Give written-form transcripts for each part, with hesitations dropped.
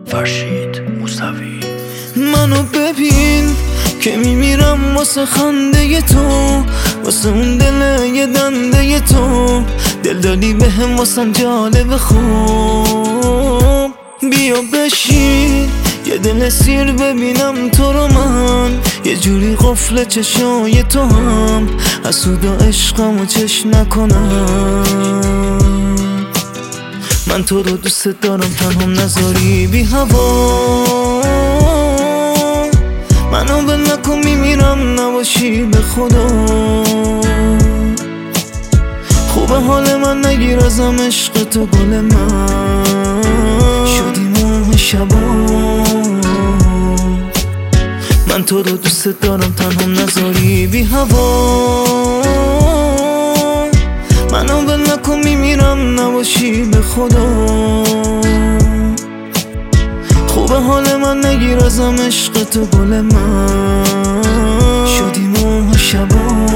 فرشید موسوی. منو ببین که میمیرم واسه خنده تو، واسه اون دل یه دنده تو. دل دادی بهم واسم جالب خوب. بیا بشین یه دل سیر ببینم تو رو من، یه جوری قفل چشای تو هم حسود و عشقم و چش نکنم. من تو رو دوست دارم تنهام نذاری بی هوا. منو بل نکن میمیرم نباشی به خدا. خوبه حال من نگیر ازم عشق تو گل من، شدی ماه شبا. من تو رو دوست دارم تنهام نذاری بی هوا. منو بل نکن میمیرم نباشی به خدا. خوبه حال من نگیر ازم عشق تو گل من، شدی ماه شبا.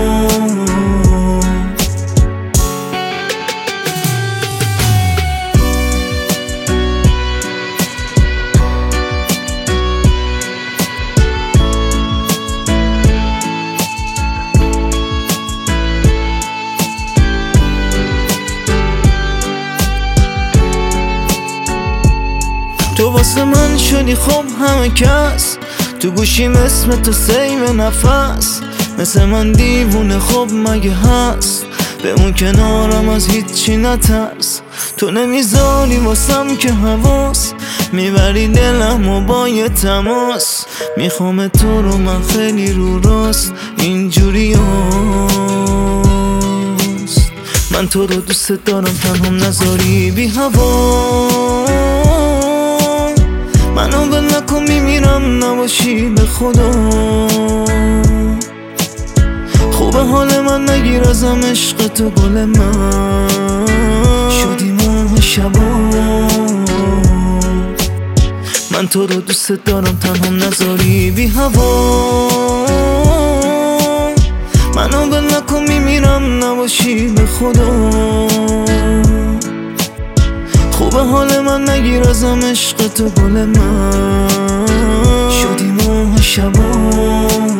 تو واسه من شدی خوب همه کس، تو گوشیم اسم تو سیم نفس. مثل من دیوونه خوب مگه هست، بمون کنارم از هیچی نترس. تو نمیذاری واسم که حواس، میبری دلم و با یه تماس. میخوام تو رو من خیلی رو راست، اینجوری هست. من تو رو دوست دارم تنهام نذاری بی هوا. منو بل نکن میمیرم نباشی به خدا. خوبه حال من نگیر ازم عشق تو گل من، شدی ماه شبا. من تو رو دوست دارم تنهام نذاری بی هوا. منو بل نکن میمیرم نباشی به خدا. خوبه حال من نگیر ازم عشق تو گل من، شدی ماه شبا.